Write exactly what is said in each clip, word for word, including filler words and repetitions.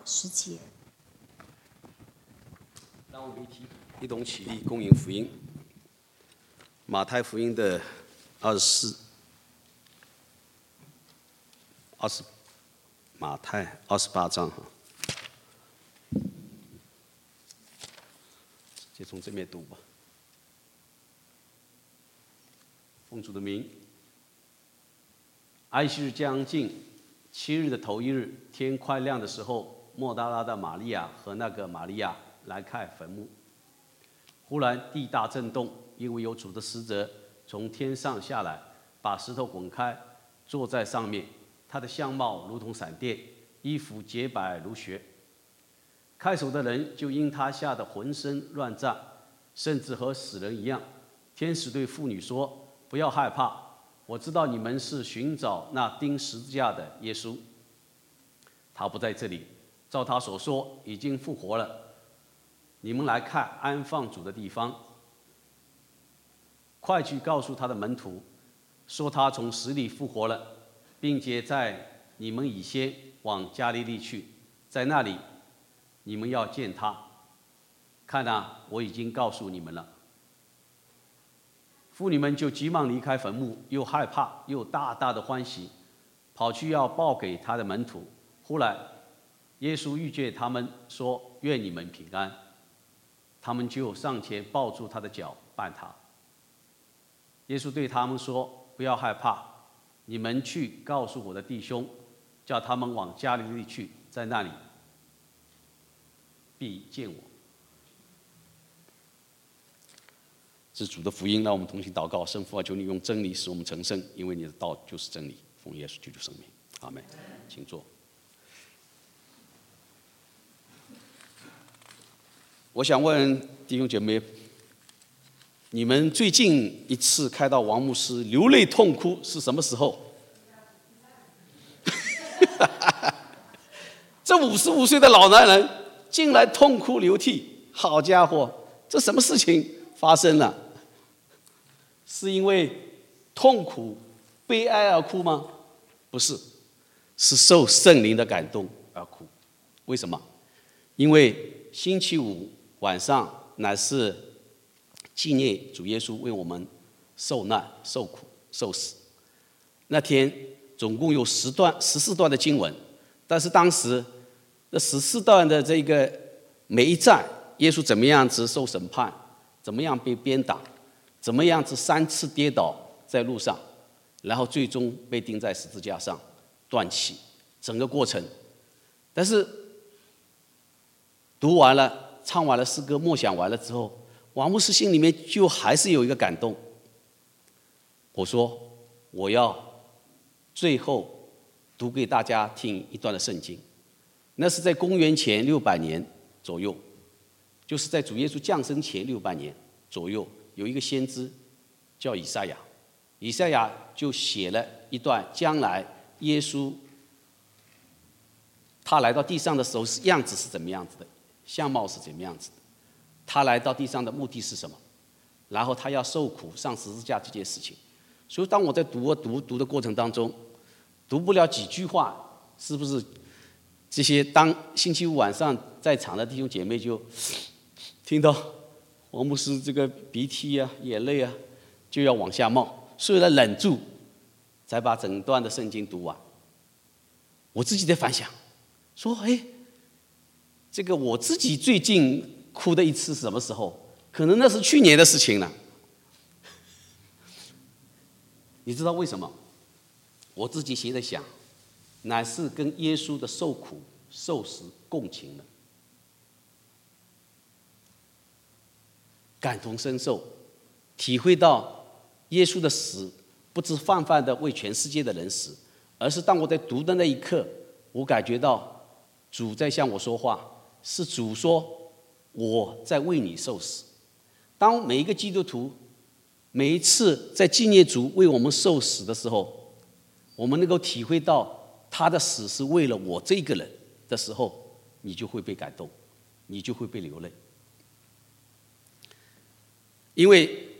十节。 让我们一起一同起立，共迎福音。马太福音的二十四、二十，马太二十八章哈，就从这边读吧。奉主的名，安息日将近，七日的头一日，天快亮的时候，莫大拉的玛利亚和那个玛利亚来看坟墓。忽然地大震动，因为有主的使者从天上下来，把石头滚开，坐在上面。他的相貌如同闪电，衣服洁白如雪。看守的人就因他吓得浑身乱颤，甚至和死人一样。天使对妇女说：“不要害怕，我知道你们是寻找那钉十字架的耶稣。他不在这里，照他所说，已经复活了。你们来看安放主的地方。快去告诉他的门徒，说他从死里复活了，并且在你们以先往加利利去，在那里你们要见他。看啊，我已经告诉你们了。”妇女们就急忙离开坟墓，又害怕又大大的欢喜，跑去要报给他的门徒。忽然耶稣遇见他们，说：“愿你们平安。”他们就上前抱住他的脚，绊他。耶稣对他们说：“不要害怕，你们去告诉我的弟兄，叫他们往加利利去，在那里必见我。”这是主的福音，让我们同心祷告。圣父啊，求你用真理使我们成圣，因为你的道就是真理。奉耶稣基督圣名，阿们。请坐。我想问弟兄姐妹，你们最近一次看到王牧师流泪痛哭是什么时候？这五十五岁的老男人竟然痛哭流涕，好家伙，这什么事情发生了？是因为痛苦、悲哀而哭吗？不是，是受圣灵的感动而哭。为什么？因为星期五晚上乃是纪念主耶稣为我们受难、受苦、受死。那天总共有十段、十四段的经文，但是当时这十四段的这个每一站，耶稣怎么样子受审判，怎么样被鞭打，怎么样子三次跌倒在路上，然后最终被钉在十字架上断气，整个过程。但是读完了。唱完了诗歌，默想完了之后，王牧师心里面就还是有一个感动。我说我要最后读给大家听一段的圣经，那是在公元前六百年左右，就是在主耶稣降生前六百年左右，有一个先知叫以赛亚，以赛亚就写了一段将来耶稣他来到地上的时候是样子是怎么样子的。相貌是怎么样子的？他来到地上的目的是什么？然后他要受苦上十字架这件事情。所以当我在读读读的过程当中，读不了几句话，是不是这些当星期五晚上在场的弟兄姐妹就听到王牧师这个鼻涕啊、眼泪啊就要往下冒，所以呢忍住，才把整段的圣经读完。我自己在反想，说：“哎。”这个我自己最近哭的一次是什么时候？可能那是去年的事情了。你知道为什么？我自己现在想，乃是跟耶稣的受苦受死共情了，感同身受，体会到耶稣的死不是泛泛的为全世界的人死，而是当我在读的那一刻，我感觉到主在向我说话。是主说我在为你受死。当每一个基督徒每一次在纪念主为我们受死的时候，我们能够体会到他的死是为了我这个人的时候，你就会被感动，你就会被流泪。因为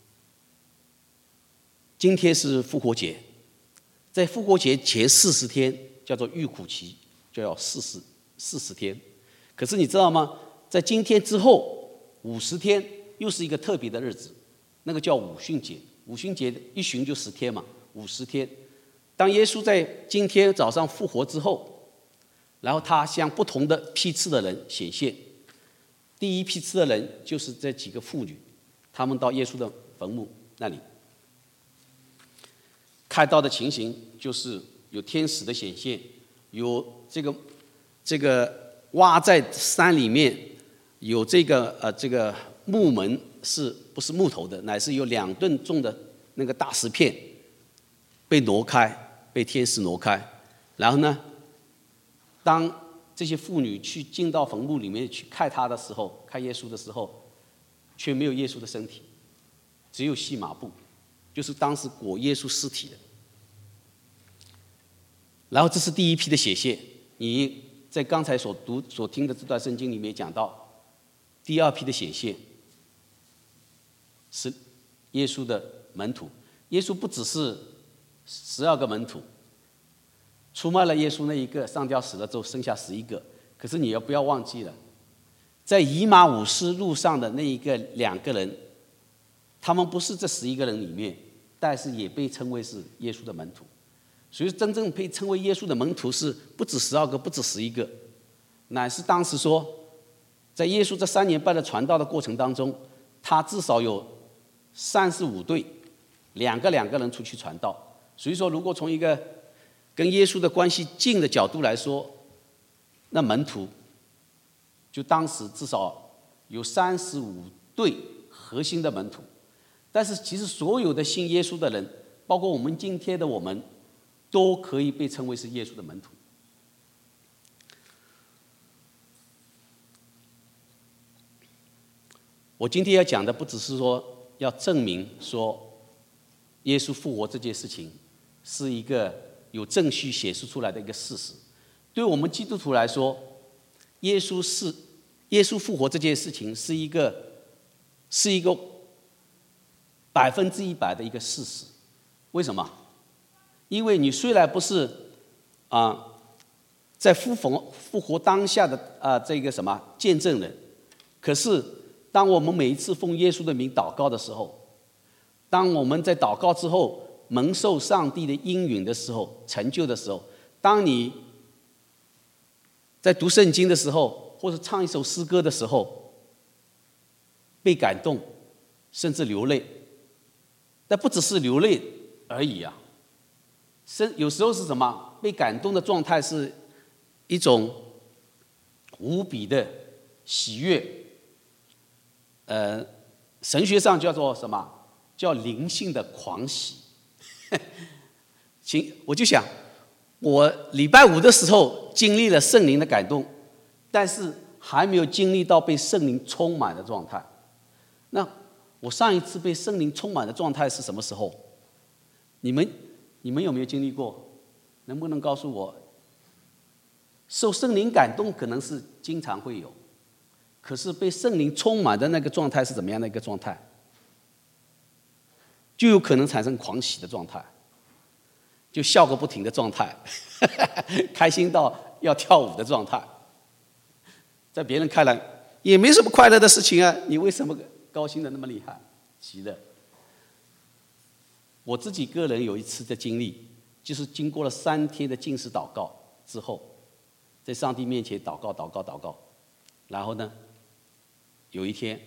今天是复活节，在复活节前四十天叫做预苦期，就要四十四十天。可是你知道吗？在今天之后五十天，又是一个特别的日子，那个叫五旬节。五旬节一旬就十天嘛，五十天。当耶稣在今天早上复活之后，然后他向不同的批次的人显现。第一批次的人就是这几个妇女，他们到耶稣的坟墓那里，看到的情形就是有天使的显现，有这个这个挖在山里面，有这个呃这个木门是不是木头的，乃是有两吨重的那个大石片被挪开，被天使挪开。然后呢，当这些妇女去进到坟墓里面去看他的时候，看耶稣的时候，却没有耶稣的身体，只有细麻布，就是当时裹耶稣尸体的。然后这是第一批的显现，你在刚才所读所听的这段圣经里面讲到，第二批的显现是耶稣的门徒。耶稣不只是十二个门徒，出卖了耶稣那一个上吊死了之后剩下十一个。可是你要不要忘记了，在以马忤斯路上的那一个两个人，他们不是这十一个人里面，但是也被称为是耶稣的门徒。所以真正被称为耶稣的门徒是不止十二个，不止十一个，乃是当时说，在耶稣这三年半的传道的过程当中，他至少有三十五对，两个两个人出去传道。所以说，如果从一个跟耶稣的关系近的角度来说，那门徒就当时至少有三十五对核心的门徒。但是其实所有的信耶稣的人，包括我们今天的我们，都可以被称为是耶稣的门徒。我今天要讲的不只是说要证明说耶稣复活这件事情是一个有证据显示出来的一个事实。对我们基督徒来说，耶稣是耶稣复活这件事情是一个是一个百分之一百的一个事实。为什么？因为你虽然不是啊、呃，在复活复活当下的啊、呃、这个什么见证人，可是当我们每一次奉耶稣的名祷告的时候，当我们在祷告之后蒙受上帝的应允的时候，成就的时候，当你在读圣经的时候，或者唱一首诗歌的时候，被感动，甚至流泪，但不只是流泪而已啊。有时候是什么？被感动的状态是一种无比的喜悦，呃，神学上叫做什么？叫灵性的狂喜。行，我就想，我礼拜五的时候经历了圣灵的感动，但是还没有经历到被圣灵充满的状态。那我上一次被圣灵充满的状态是什么时候？你们你们有没有经历过？能不能告诉我？受圣灵感动可能是经常会有，可是被圣灵充满的那个状态是怎么样的一个状态？就有可能产生狂喜的状态，就笑个不停的状态，开心到要跳舞的状态。在别人看来也没什么快乐的事情啊，你为什么高兴的那么厉害？喜乐。我自己个人有一次的经历，就是经过了三天的禁食祷告之后，在上帝面前祷告祷告祷告，然后呢，有一天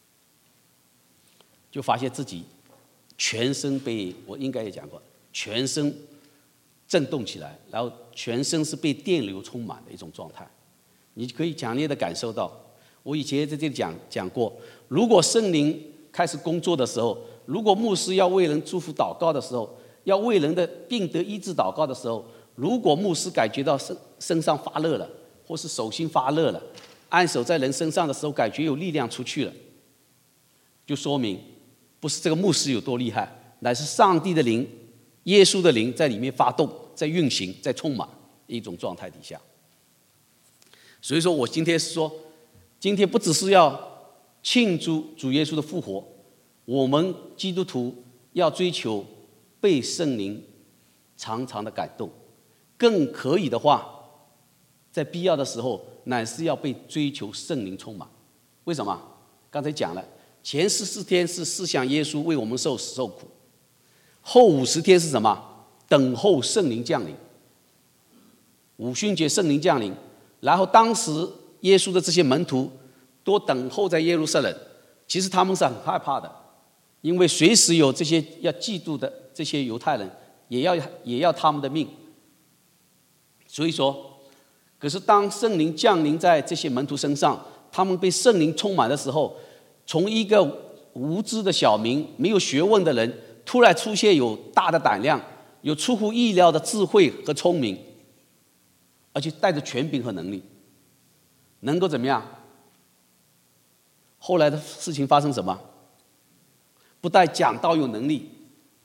就发现自己全身被，我应该也讲过，全身震动起来，然后全身是被电流充满的一种状态。你可以强烈的感受到，我以前在这里讲讲过，如果圣灵开始工作的时候，如果牧师要为人祝福祷告的时候，要为人的病得医治祷告的时候，如果牧师感觉到身身上发热了，或是手心发热了，按手在人身上的时候感觉有力量出去了，就说明不是这个牧师有多厉害，乃是上帝的灵、耶稣的灵在里面发动，在运行，在充满一种状态底下。所以说我今天是说，今天不只是要庆祝主耶稣的复活，我们基督徒要追求被圣灵常常的感动，更可以的话， 在必要的时候，乃是要被追求圣灵充满。为什么？刚才讲了，前十四天是思想耶稣为我们受死受苦，后五十天是什么？等候圣灵降临。五旬节圣灵降临，然后当时耶稣的这些门徒都等候在耶路撒冷，其实他们是很害怕的，因为随时有这些要嫉妒的这些犹太人，也要也要他们的命。所以说，可是当圣灵降临在这些门徒身上，他们被圣灵充满的时候，从一个无知的小民、没有学问的人，突然出现有大的胆量，有出乎意料的智慧和聪明，而且带着权柄和能力，能够怎么样？后来的事情发生什么？不但讲道有能力，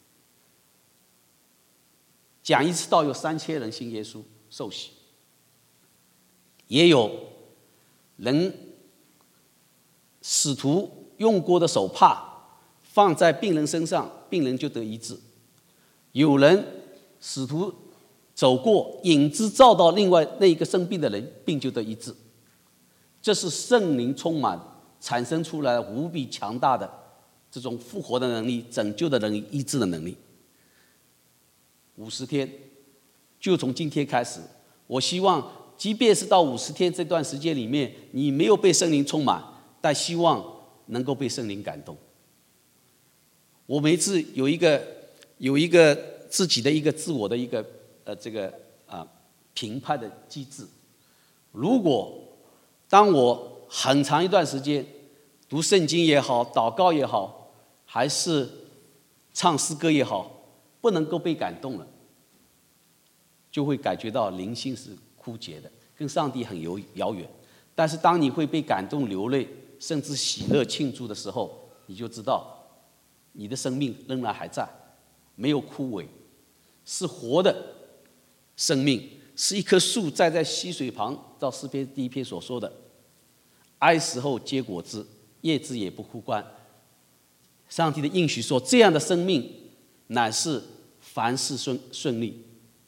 讲一次道有三千人信耶稣受洗，也有人使徒用过的手帕放在病人身上，病人就得医治；有人使徒走过，影子照到另外那一个生病的人，病就得医治。这是圣灵充满产生出来无比强大的这种复活的能力、拯救的能力、医治的能力。五十天，就从今天开始，我希望，即便是到五十天这段时间里面，你没有被圣灵充满，但希望能够被圣灵感动。我每次有一个有一个自己的一个自我的一个呃这个啊、呃、评判的机制。如果当我很长一段时间读圣经也好，祷告也好，还是唱诗歌也好，不能够被感动了，就会感觉到灵性是枯竭的，跟上帝很遥远。但是当你会被感动流泪，甚至喜乐庆祝的时候，你就知道你的生命仍然还在，没有枯萎，是活的生命，是一棵树栽在溪水旁。照诗篇第一篇所说的，哀时后结果子，叶子也不枯干。上帝的应许说，这样的生命乃是凡事顺顺利。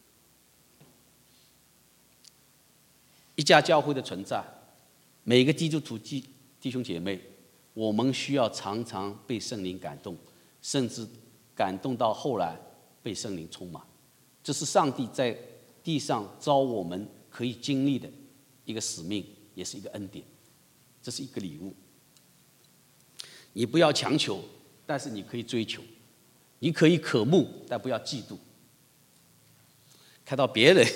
一家教会的存在，每个基督徒弟兄姐妹，我们需要常常被圣灵感动，甚至感动到后来被圣灵充满。这是上帝在地上召我们可以经历的一个使命，也是一个恩典，这是一个礼物。你不要强求，但是你可以追求；你可以渴慕，但不要嫉妒。看到别人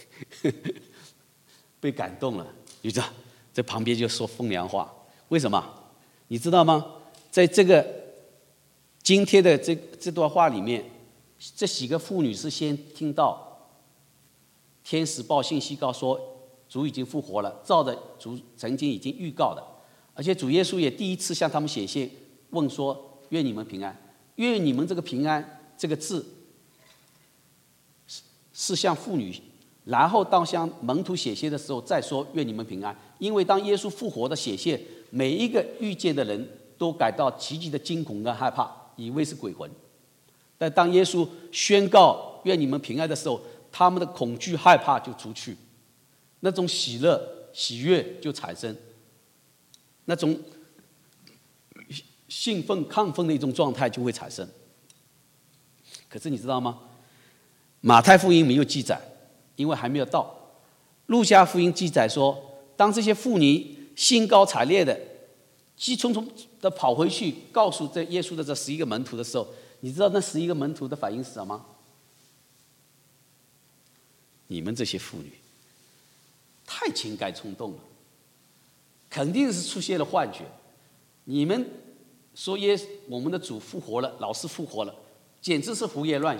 被感动了，你知道，在旁边就说风凉话。为什么？你知道吗？在这个今天的这这段话里面，这几个妇女是先听到天使报信息告说主已经复活了，照着主曾经已经预告的，而且主耶稣也第一次向他们写信问说：愿你们平安。愿你们这个平安这个字是向妇女，然后当向门徒写信的时候再说愿你们平安。因为当耶稣复活的写信，每一个遇见的人都感到极其的惊恐跟害怕，以为是鬼魂。但当耶稣宣告愿你们平安的时候，他们的恐惧害怕就除去，那种喜乐喜悦就产生，那种兴奋亢奋的一种状态就会产生。可是你知道吗？马太福音没有记载，因为还没有到。路加福音记载说，当这些妇女兴高采烈的急匆匆的跑回去告诉这耶稣的这十一个门徒的时候，你知道那十一个门徒的反应是什么？你们这些妇女太情感冲动了，肯定是出现了幻觉。你们说耶我们的主复活了，老是复活了，简直是胡言乱语。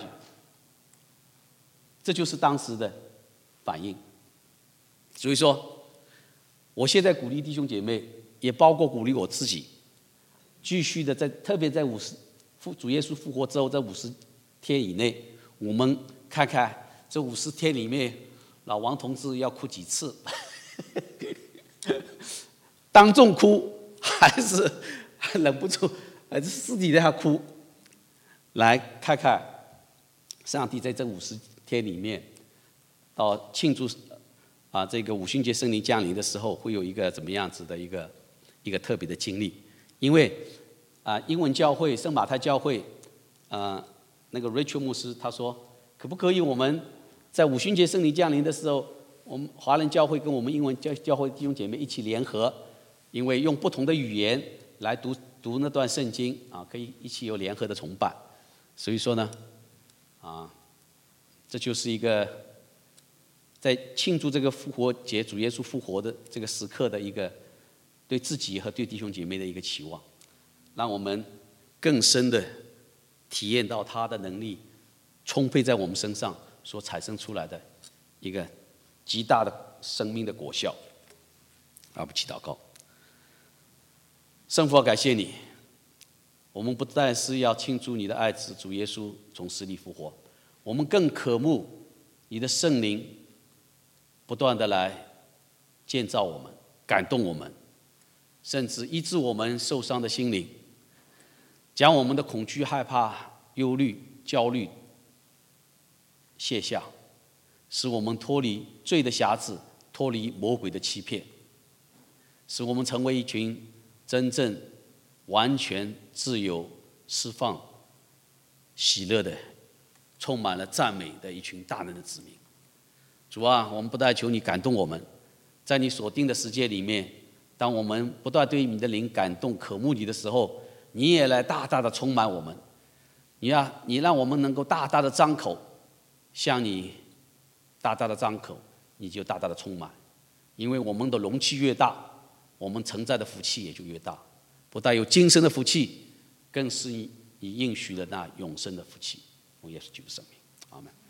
这就是当时的反应。所以说，我现在鼓励弟兄姐妹，也包括鼓励我自己，继续的在，特别在五十主耶稣复活之后，在五十天以内，我们看看这五十天里面，老王同志要哭几次，当众哭还是忍不住，还是私底下哭，来看看上帝在这五十天里面，到庆祝啊，这个五旬节圣灵降临的时候，会有一个怎么样子的一个一个特别的经历。因为啊，英文教会圣马太教会，呃，那个 Rachel 牧师他说，可不可以我们在五旬节圣灵降临的时候，我们华人教会跟我们英文教教会弟兄姐妹一起联合，因为用不同的语言来读读那段圣经啊，可以一起有联合的崇拜。所以说呢，啊，这就是一个在庆祝这个复活节主耶稣复活的这个时刻的一个对自己和对弟兄姐妹的一个期望，让我们更深的体验到他的能力充沛在我们身上所产生出来的一个极大的生命的果效。啊，我们祈祷告。圣父，感谢你，我们不但是要庆祝你的爱子主耶稣从死里复活，我们更渴慕你的圣灵不断的来建造我们，感动我们，甚至医治我们受伤的心灵，将我们的恐惧、害怕、忧虑、焦虑卸下，使我们脱离罪的辖制，脱离魔鬼的欺骗，使我们成为一群真正完全自由、释放、喜乐的、充满了赞美的一群大能的子民。主啊，我们不但求你感动我们，在你所定的时间里面，当我们不断对你的灵感动、渴慕你的时候，你也来大大的充满我们。你啊，你让我们能够大大的张口，向你大大的张口，你就大大的充满。因为我们的容器越大，我们承载的福气也就越大。不但有今生的福气，更是你应许的那永生的福气。我也是基督生命，阿们。